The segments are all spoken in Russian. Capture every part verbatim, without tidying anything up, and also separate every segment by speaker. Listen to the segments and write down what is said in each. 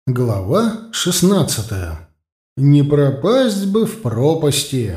Speaker 1: Глава шестнадцатая. Не пропасть бы в пропасти.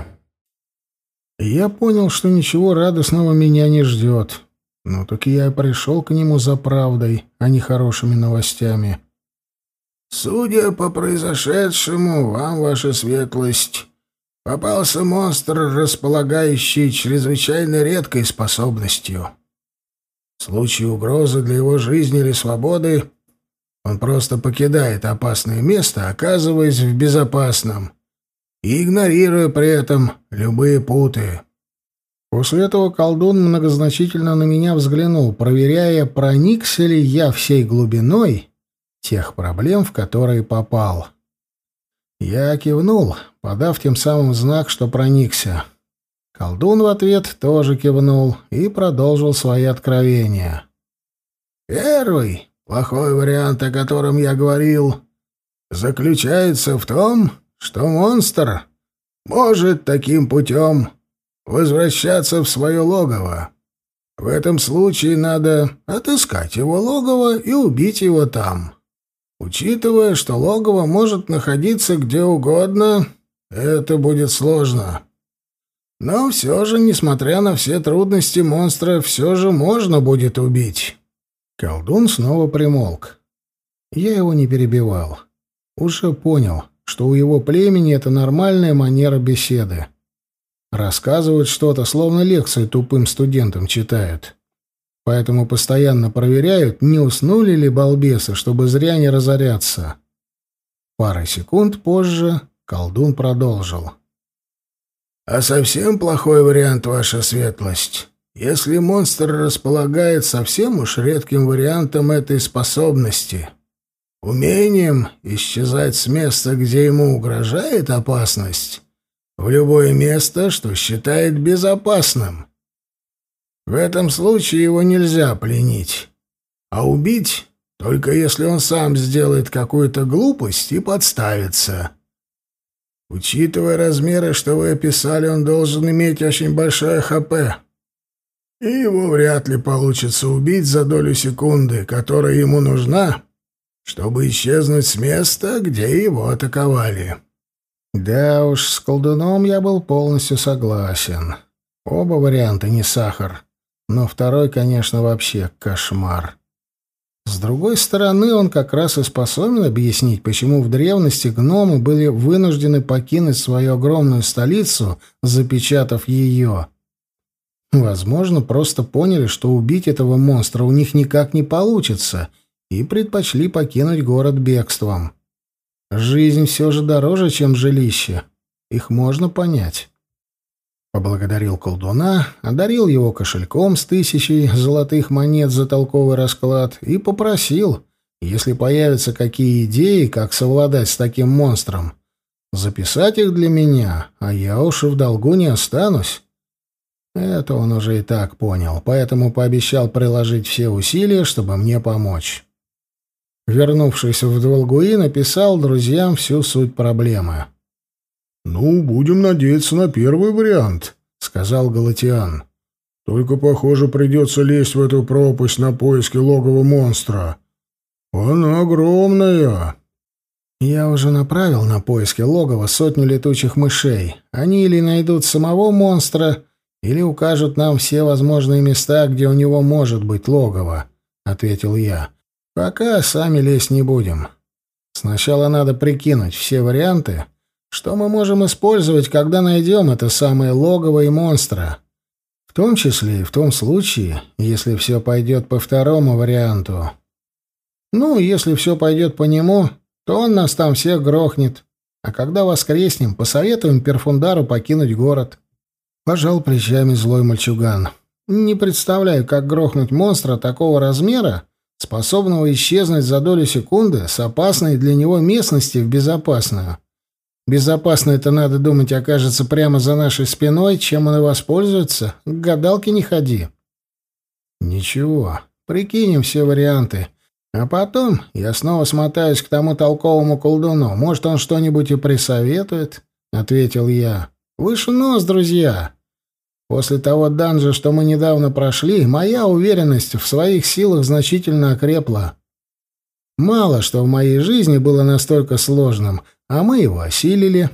Speaker 1: Я понял, что ничего радостного меня не ждет. Ну так я и пришел к нему за правдой, а не хорошими новостями.
Speaker 2: «Судя по произошедшему, вам, ваша светлость, попался монстр, располагающий чрезвычайно редкой способностью. В случае угрозы для его жизни или свободы он просто покидает опасное место, оказываясь в безопасном, и игнорируя при этом любые путы».
Speaker 1: После этого колдун многозначительно на меня взглянул, проверяя, проникся ли я всей глубиной тех проблем, в которые попал. Я кивнул, подав тем самым знак, что проникся. Колдун в ответ тоже кивнул и продолжил свои откровения.
Speaker 2: «Первый, плохой вариант, о котором я говорил, заключается в том, что монстр может таким путем возвращаться в свое логово. В этом случае надо отыскать его логово и убить его там. Учитывая, что логово может находиться где угодно, это будет сложно. Но все же, несмотря на все трудности, монстра все же можно будет убить».
Speaker 1: Колдун снова примолк. Я его не перебивал. Уже понял, что у его племени это нормальная манера беседы. Рассказывают что-то, словно лекцию тупым студентам читают. Поэтому постоянно проверяют, не уснули ли балбесы, чтобы зря не разоряться. Пару секунд позже колдун продолжил.
Speaker 2: «А совсем плохой вариант, ваша светлость. Если монстр располагает совсем уж редким вариантом этой способности, умением исчезать с места, где ему угрожает опасность, в любое место, что считает безопасным. В этом случае его нельзя пленить, а убить только если он сам сделает какую-то глупость и подставится. Учитывая размеры, что вы описали, он должен иметь очень большое ХП, и его вряд ли получится убить за долю секунды, которая ему нужна, чтобы исчезнуть с места, где его атаковали».
Speaker 1: Да уж, с колдуном я был полностью согласен. Оба варианта не сахар, но второй, конечно, вообще кошмар. С другой стороны, он как раз и способен объяснить, почему в древности гномы были вынуждены покинуть свою огромную столицу, запечатав ее. Возможно, просто поняли, что убить этого монстра у них никак не получится, и предпочли покинуть город бегством. Жизнь все же дороже, чем жилище. Их можно понять. Поблагодарил колдуна, одарил его кошельком с тысячей золотых монет за толковый расклад и попросил, если появятся какие идеи, как совладать с таким монстром, записать их для меня, а я уж и в долгу не останусь. Это он уже и так понял, поэтому пообещал приложить все усилия, чтобы мне помочь. Вернувшись в Дволгуи, написал друзьям всю суть проблемы.
Speaker 3: «Ну, будем надеяться на первый вариант», — сказал Галатиан. «Только, похоже, придется лезть в эту пропасть на поиски логова монстра. Она огромная».
Speaker 1: Я уже направил на поиски логова сотню летучих мышей. Они или найдут самого монстра, или укажут нам все возможные места, где у него может быть логово, — ответил я. Пока сами лезть не будем. Сначала надо прикинуть все варианты, что мы можем использовать, когда найдем это самое логово и монстра. В том числе и в том случае, если все пойдет по второму варианту. Ну, если все пойдет по нему, то он нас там всех грохнет. А когда воскреснем, посоветуем Перфундару покинуть город. Пожал плечами злой мальчуган. Не представляю, как грохнуть монстра такого размера, способного исчезнуть за долю секунды с опасной для него местности в безопасную. Безопасно это, надо думать, окажется прямо за нашей спиной, чем он и воспользуется. К гадалке не ходи. Ничего, прикинем все варианты. А потом я снова смотаюсь к тому толковому колдуну. Может, он что-нибудь и присоветует, — ответил я. Выше нос, друзья. После того данжа, что мы недавно прошли, моя уверенность в своих силах значительно окрепла. Мало что в моей жизни было настолько сложным, а мы его осилили.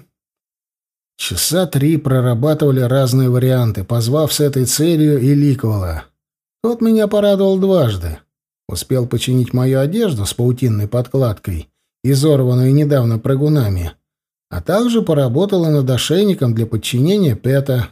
Speaker 1: Часа три прорабатывали разные варианты, позвав с этой целью и Ликвела. Тот меня порадовал дважды. Успел починить мою одежду с паутинной подкладкой, изорванную недавно прыгунами, а также поработал и над ошейником для подчинения Пэта.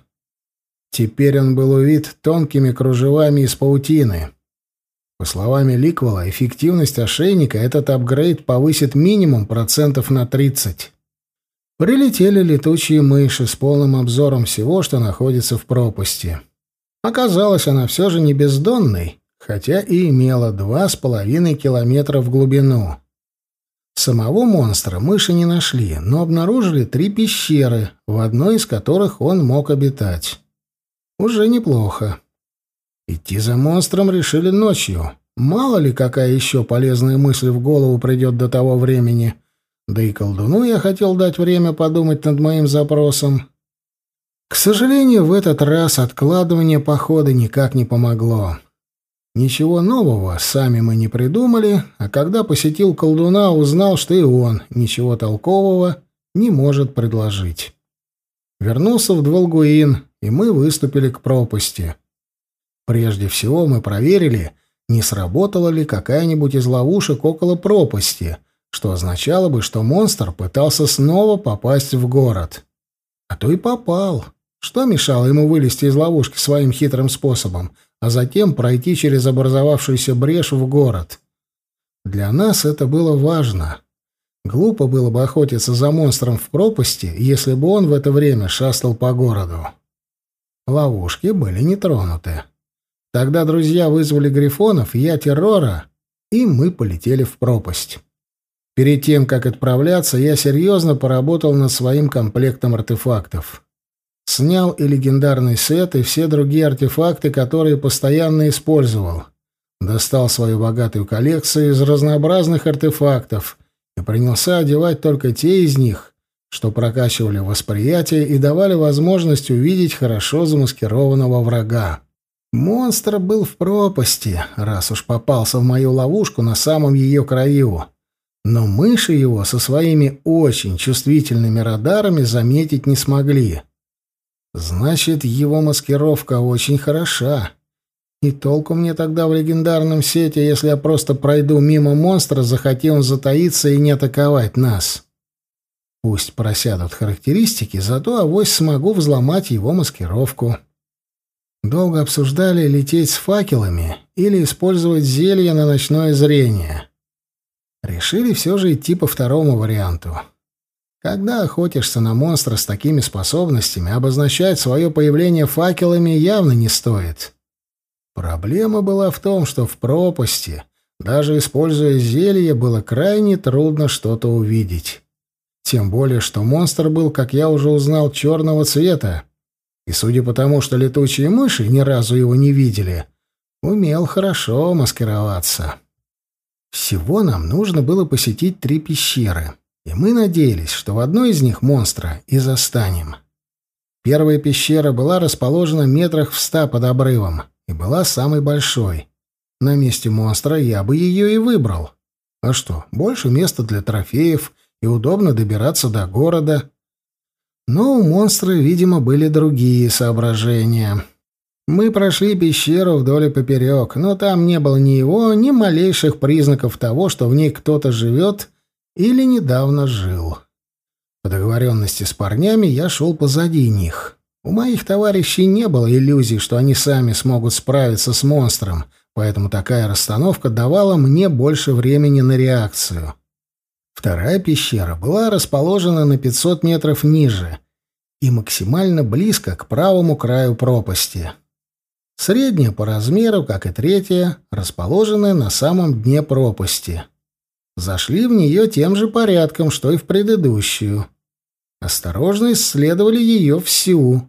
Speaker 1: Теперь он был увит тонкими кружевами из паутины. По словам Ликвела, эффективность ошейника этот апгрейд повысит минимум процентов на тридцать. Прилетели летучие мыши с полным обзором всего, что находится в пропасти. Оказалось, она все же не бездонной, хотя и имела два с половиной километра в глубину. Самого монстра мыши не нашли, но обнаружили три пещеры, в одной из которых он мог обитать. Уже неплохо. Идти за монстром решили ночью. Мало ли, какая еще полезная мысль в голову придет до того времени. Да и колдуну я хотел дать время подумать над моим запросом. К сожалению, в этот раз откладывание похода никак не помогло. Ничего нового сами мы не придумали, а когда посетил колдуна, узнал, что и он ничего толкового не может предложить. Вернулся в Дволгуин, и мы выступили к пропасти. Прежде всего мы проверили, не сработала ли какая-нибудь из ловушек около пропасти, что означало бы, что монстр пытался снова попасть в город. А то и попал. Что мешало ему вылезти из ловушки своим хитрым способом, а затем пройти через образовавшуюся брешь в город? Для нас это было важно. Глупо было бы охотиться за монстром в пропасти, если бы он в это время шастал по городу. Ловушки были не тронуты. Тогда друзья вызвали грифонов, я террора, и мы полетели в пропасть. Перед тем, как отправляться, я серьезно поработал над своим комплектом артефактов. Снял и легендарный сет, и все другие артефакты, которые постоянно использовал. Достал свою богатую коллекцию из разнообразных артефактов и принялся одевать только те из них, что прокачивали восприятие и давали возможность увидеть хорошо замаскированного врага. Монстр был в пропасти, раз уж попался в мою ловушку на самом ее краю. Но мыши его со своими очень чувствительными радарами заметить не смогли. Значит, его маскировка очень хороша. И толку мне тогда в легендарном сете, если я просто пройду мимо монстра, захотел он затаиться и не атаковать нас. Пусть просядут характеристики, зато авось смогу взломать его маскировку. Долго обсуждали, лететь с факелами или использовать зелье на ночное зрение. Решили все же идти по второму варианту. Когда охотишься на монстра с такими способностями, обозначать свое появление факелами явно не стоит. Проблема была в том, что в пропасти, даже используя зелье, было крайне трудно что-то увидеть. Тем более, что монстр был, как я уже узнал, черного цвета. И судя по тому, что летучие мыши ни разу его не видели, умел хорошо маскироваться. Всего нам нужно было посетить три пещеры, и мы надеялись, что в одной из них монстра и застанем. Первая пещера была расположена метрах в ста под обрывом и была самой большой. На месте монстра я бы ее и выбрал. А что, больше места для трофеев и удобно добираться до города. Но у монстра, видимо, были другие соображения. Мы прошли пещеру вдоль и поперек, но там не было ни его, ни малейших признаков того, что в ней кто-то живет или недавно жил. По договоренности с парнями я шел позади них. У моих товарищей не было иллюзий, что они сами смогут справиться с монстром, поэтому такая расстановка давала мне больше времени на реакцию. Вторая пещера была расположена на пятьсот метров ниже и максимально близко к правому краю пропасти. Средняя по размеру, как и третья, расположенная на самом дне пропасти. Зашли в нее тем же порядком, что и в предыдущую. Осторожно исследовали ее всю.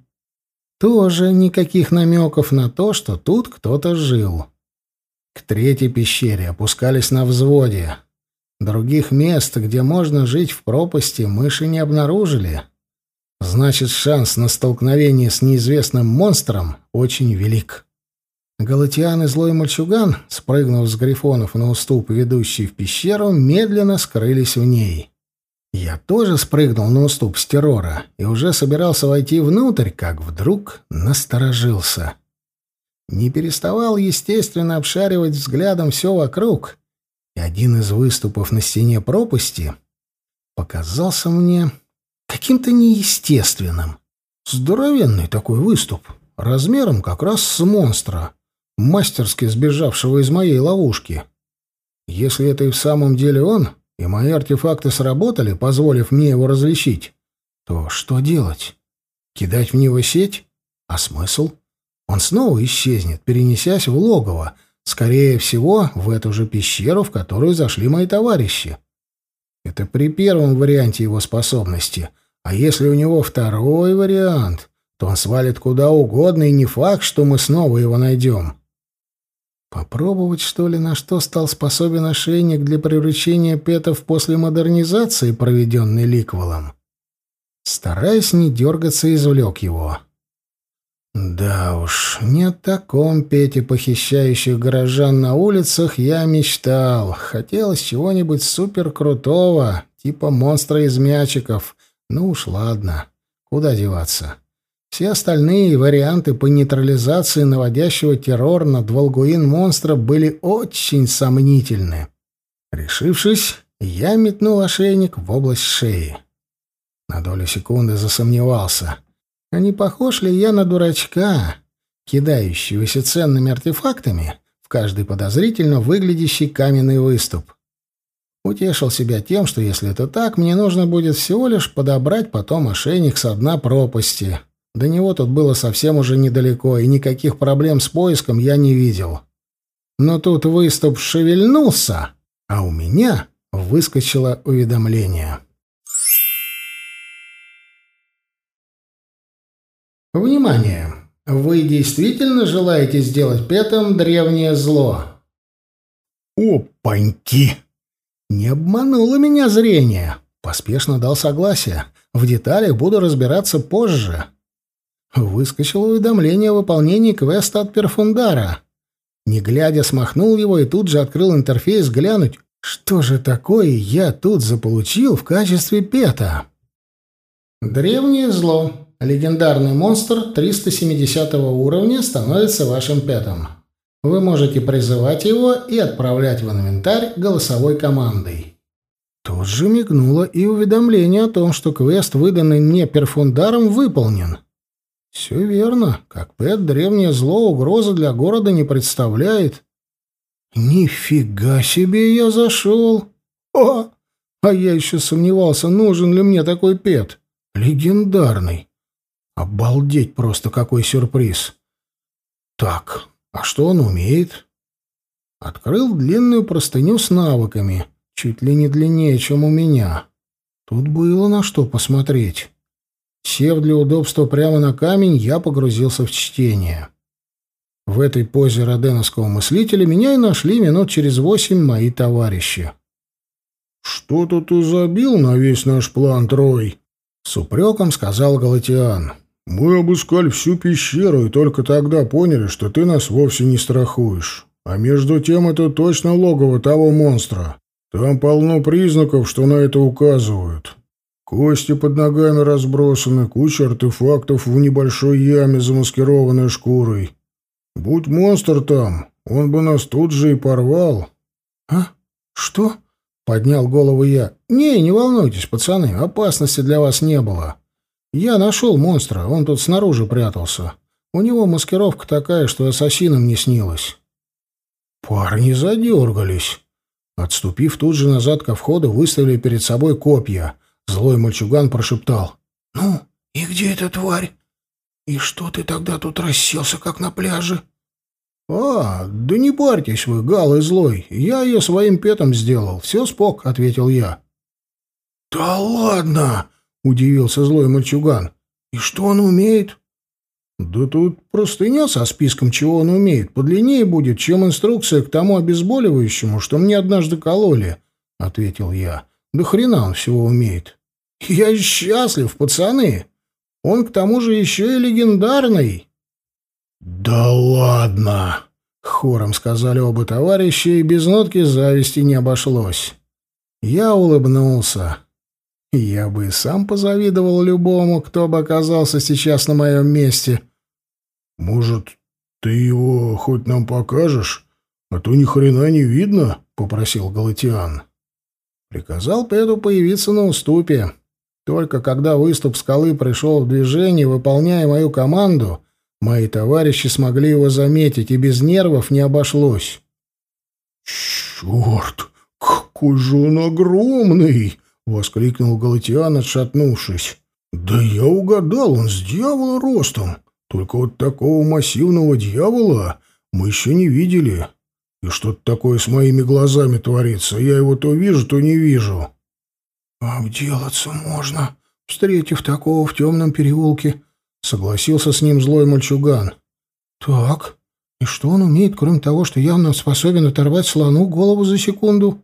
Speaker 1: Тоже никаких намеков на то, что тут кто-то жил. К третьей пещере опускались на взводе. Других мест, где можно жить в пропасти, мыши не обнаружили. Значит, шанс на столкновение с неизвестным монстром очень велик. Галатиан и злой мальчуган, спрыгнув с грифонов на уступ, ведущий в пещеру, медленно скрылись в ней. Я тоже спрыгнул на уступ с террора и уже собирался войти внутрь, как вдруг насторожился. Не переставал, естественно, обшаривать взглядом все вокруг, и один из выступов на стене пропасти показался мне каким-то неестественным. Здоровенный такой выступ, размером как раз с монстра, мастерски сбежавшего из моей ловушки. Если это и в самом деле он, и мои артефакты сработали, позволив мне его различить, то что делать? Кидать в него сеть? А смысл? Он снова исчезнет, перенесясь в логово, скорее всего, в эту же пещеру, в которую зашли мои товарищи. Это при первом варианте его способности. А если у него второй вариант, то он свалит куда угодно, и не факт, что мы снова его найдем. Попробовать, что ли, на что стал способен ошейник для приручения петов после модернизации, проведенной Ликвелом? Стараясь не дергаться, извлек его. Да уж, не о таком пете, похищающих горожан на улицах, я мечтал. Хотелось чего-нибудь суперкрутого, типа монстра из мячиков. Ну уж ладно, куда деваться. Все остальные варианты по нейтрализации наводящего террор над Волгуин-монстра были очень сомнительны. Решившись, я метнул ошейник в область шеи. На долю секунды засомневался. А не похож ли я на дурачка, кидающегося ценными артефактами в каждый подозрительно выглядящий каменный выступ? Утешил себя тем, что если это так, мне нужно будет всего лишь подобрать потом ошейник со дна пропасти. До него тут было совсем уже недалеко, и никаких проблем с поиском я не видел. Но тут выступ шевельнулся, а у меня выскочило уведомление. Внимание! Вы действительно желаете сделать петом древнее зло? Опаньки! Не обмануло меня зрение. Поспешно дал согласие. В деталях буду разбираться позже. Выскочило уведомление о выполнении квеста от Перфундара. Не глядя, смахнул его и тут же открыл интерфейс глянуть, что же такое я тут заполучил в качестве пета. Древнее зло. Легендарный монстр триста семидесятого уровня становится вашим петом. Вы можете призывать его и отправлять в инвентарь голосовой командой. Тут же мигнуло и уведомление о том, что квест, выданный мне Перфундаром, выполнен. Все верно. Как пэт древнее зло угрозы для города не представляет. Нифига себе я зашел. О! А я еще сомневался, нужен ли мне такой пэт. Легендарный. Обалдеть просто, какой сюрприз. Так, а что он умеет? Открыл длинную простыню с навыками, чуть ли не длиннее, чем у меня. Тут было на что посмотреть. Сев для удобства прямо на камень, я погрузился в чтение. В этой позе роденовского мыслителя меня и нашли минут через восемь мои товарищи.
Speaker 3: «Что-то ты забил на весь наш план, Трой?» — с упреком сказал Галатиан. «Мы обыскали всю пещеру и только тогда поняли, что ты нас вовсе не страхуешь. А между тем это точно логово того монстра. Там полно признаков, что на это указывают. Кости под ногами разбросаны, куча артефактов в небольшой яме, замаскированной шкурой. Будь монстр там, он бы нас тут же и порвал».
Speaker 1: «А? Что?» — поднял голову я. «Не, не волнуйтесь, пацаны, опасности для вас не было. Я нашел монстра, он тут снаружи прятался. У него маскировка такая, что ассасинам не снилось». Парни задергались. Отступив тут же назад ко входу, выставили перед собой копья. Злой мальчуган прошептал: «Ну, и где эта тварь? И что ты тогда тут расселся, как на пляже?» «А, да не парьтесь вы, галый злой, я ее своим петом сделал, все спок», — ответил я. «Да ладно!» — удивился злой мальчуган. «И что он умеет?» «Да тут простыня со списком, чего он умеет, подлиннее будет, чем инструкция к тому обезболивающему, что мне однажды кололи», — ответил я. «Да хрена он всего умеет». «Я счастлив, пацаны! Он к тому же еще и легендарный!» «Да ладно!» — хором сказали оба товарища, и без нотки зависти не обошлось. Я улыбнулся. Я бы и сам позавидовал любому, кто бы оказался сейчас на моем месте.
Speaker 3: «Может, ты его хоть нам покажешь? А то ни хрена не видно», — попросил Галатиан.
Speaker 1: Приказал Пету появиться на уступе. Только когда выступ скалы пришел в движение, выполняя мою команду, мои товарищи смогли его заметить, и без нервов не обошлось.
Speaker 3: «Черт, какой же он огромный!» — воскликнул Галатиан, отшатнувшись. «Да я угадал, он с дьявола ростом. Только вот такого массивного дьявола мы еще не видели. И что-то такое с моими глазами творится. Я его то вижу, то не вижу».
Speaker 1: «Обделаться можно, встретив такого в темном переулке», — согласился с ним злой мальчуган. «Так, и что он умеет, кроме того, что явно способен оторвать слону голову за секунду?»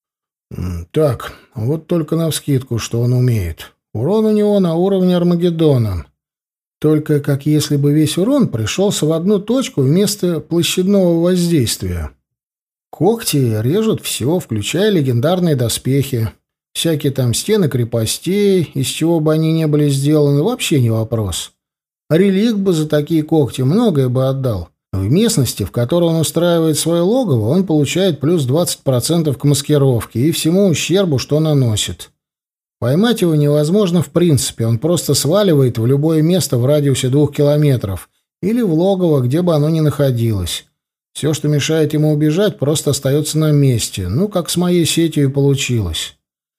Speaker 1: «Так, вот только навскидку, что он умеет. Урон у него на уровне Армагеддона. Только как если бы весь урон пришелся в одну точку вместо площадного воздействия. Когти режут все, включая легендарные доспехи. Всякие там стены крепостей, из чего бы они не были сделаны, вообще не вопрос. Реликт бы за такие когти многое бы отдал. В местности, в которой он устраивает свое логово, он получает плюс двадцать процентов к маскировке и всему ущербу, что наносит. Поймать его невозможно в принципе, он просто сваливает в любое место в радиусе двух километров или в логово, где бы оно ни находилось. Все, что мешает ему убежать, просто остается на месте. Ну, как с моей сетью и получилось.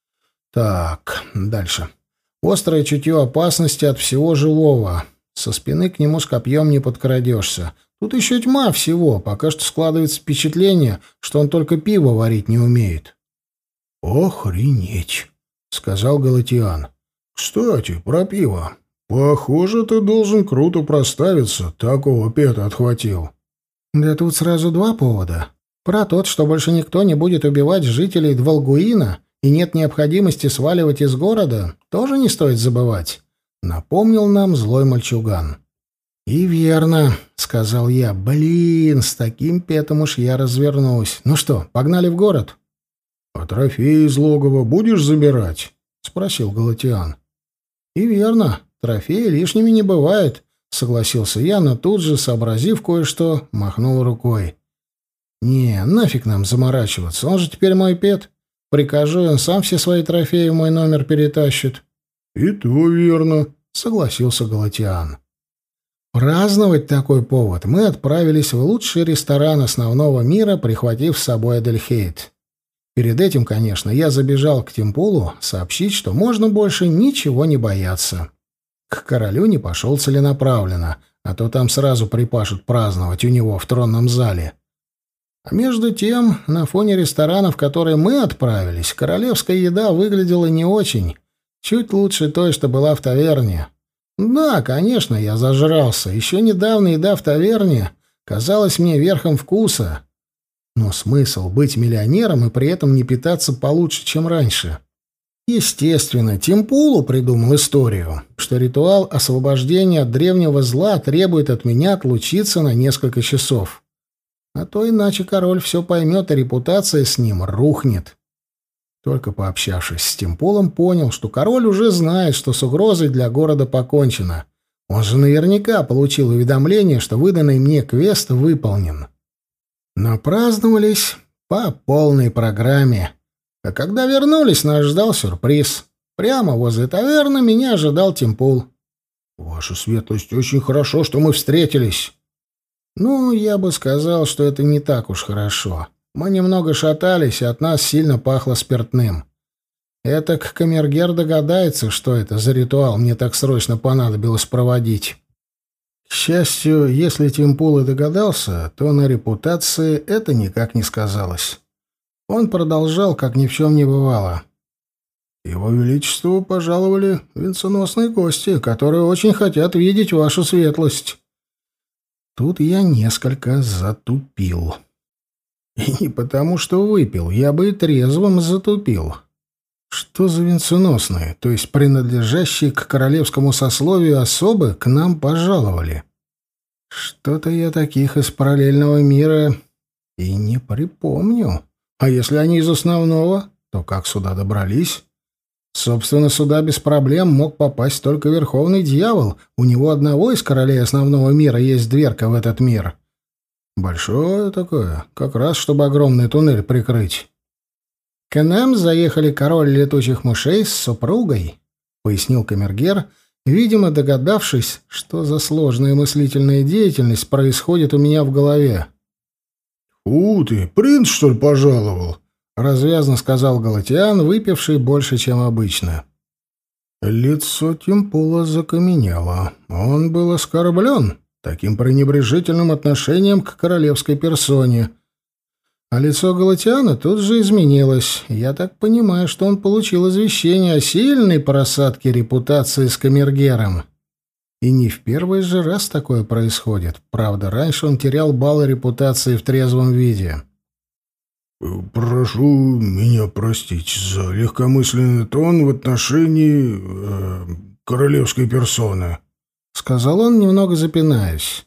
Speaker 1: Так, дальше. Острое чутье опасности от всего живого. Со спины к нему с копьем не подкрадешься. Тут еще тьма всего. Пока что складывается впечатление, что он только пиво варить не умеет.
Speaker 3: «Охренеть!» — сказал Галатиан. «Кстати, про пиво. Похоже, ты должен круто проставиться. Такого Пета отхватил».
Speaker 1: «Да тут сразу два повода. Про тот, что больше никто не будет убивать жителей Двалгуина, и нет необходимости сваливать из города, тоже не стоит забывать», — напомнил нам злой мальчуган. «И верно», — сказал я. «Блин, с таким Петом уж я развернусь. Ну что, погнали в город?»
Speaker 3: «А трофеи из логова будешь забирать?» — спросил Галатиан.
Speaker 1: «И верно, трофеи лишними не бывает», — согласился я, но тут же, сообразив кое-что, махнул рукой. «Не, нафиг нам заморачиваться, он же теперь мой Пет. Прикажу, он сам все свои трофеи в мой номер перетащит».
Speaker 3: «И то верно», —
Speaker 1: согласился Галатиан. Праздновать такой повод мы отправились в лучший ресторан основного мира, прихватив с собой Адельхейд. Перед этим, конечно, я забежал к Темпулу сообщить, что можно больше ничего не бояться. К королю не пошел целенаправленно, а то там сразу припашут праздновать у него в тронном зале. А между тем, на фоне ресторана, в который мы отправились, королевская еда выглядела не очень, чуть лучше той, что была в таверне. Да, конечно, я зажрался. Еще недавно еда в таверне казалась мне верхом вкуса. Но смысл быть миллионером и при этом не питаться получше, чем раньше? Естественно, Темпулу придумал историю, что ритуал освобождения от древнего зла требует от меня отлучиться на несколько часов. А то иначе король все поймет, и репутация с ним рухнет. Только пообщавшись с Темпулом, понял, что король уже знает, что с угрозой для города покончено. Он же наверняка получил уведомление, что выданный мне квест выполнен. Напраздновались по полной программе. А когда вернулись, нас ждал сюрприз. Прямо возле таверны меня ожидал Темпул.
Speaker 3: «Ваша светлость, очень хорошо, что мы встретились».
Speaker 1: Ну, я бы сказал, что это не так уж хорошо. Мы немного шатались, и от нас сильно пахло спиртным. Этак камергер догадается, что это за ритуал мне так срочно понадобилось проводить. К счастью, если Темпул и догадался, то на репутации это никак не сказалось. Он продолжал, как ни в чем не бывало. «Его Величеству пожаловали венценосные гости, которые очень хотят видеть вашу светлость». Тут я несколько затупил. И не потому, что выпил, я бы и трезвым затупил. Что за венценосные, то есть принадлежащие к королевскому сословию особы, к нам пожаловали? Что-то я таких из параллельного мира и не припомню. А если они из основного, то как сюда добрались? Собственно, сюда без проблем мог попасть только Верховный Дьявол. У него одного из королей основного мира есть дверка в этот мир. Большое такое, как раз чтобы огромный туннель прикрыть. «К нам заехали король летучих мышей с супругой», — пояснил камергер, видимо, догадавшись, что за сложная мыслительная деятельность происходит у меня в голове.
Speaker 3: «У ты, принц, что ли, пожаловал?»
Speaker 1: — развязно сказал Галатиан, выпивший больше, чем обычно. Лицо Тимпула закаменело. Он был оскорблен таким пренебрежительным отношением к королевской персоне. А лицо Галатиана тут же изменилось. Я так понимаю, что он получил извещение о сильной просадке репутации с камергером. И не в первый же раз такое происходит. Правда, раньше он терял баллы репутации в трезвом виде.
Speaker 3: «Прошу меня простить за легкомысленный тон в отношении э, королевской персоны»,
Speaker 1: — сказал он, немного запинаясь.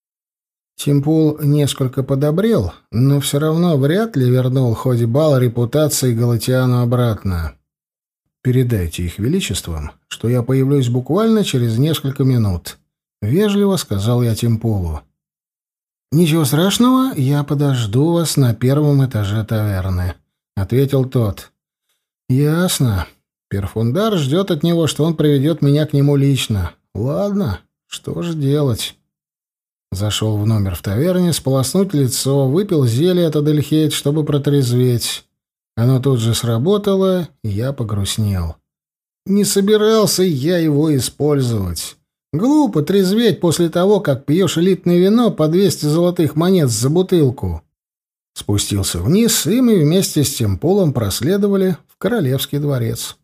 Speaker 1: Тимпул несколько подобрел, но все равно вряд ли вернул хоть балл репутации Галатиану обратно. «Передайте их величествам, что я появлюсь буквально через несколько минут», — вежливо сказал я Тимпулу. «Ничего страшного, я подожду вас на первом этаже таверны», — ответил тот. «Ясно. Перфундар ждет от него, что он приведет меня к нему лично. Ладно, что же делать?» Зашел в номер в таверне, сполоснуть лицо, выпил зелье от Адельхейт, чтобы протрезветь. Оно тут же сработало, и я погрустнел. Не собирался я его использовать. Глупо трезветь после того, как пьешь элитное вино по двести золотых монет за бутылку. Спустился вниз, и мы вместе с Тимпулом проследовали в королевский дворец.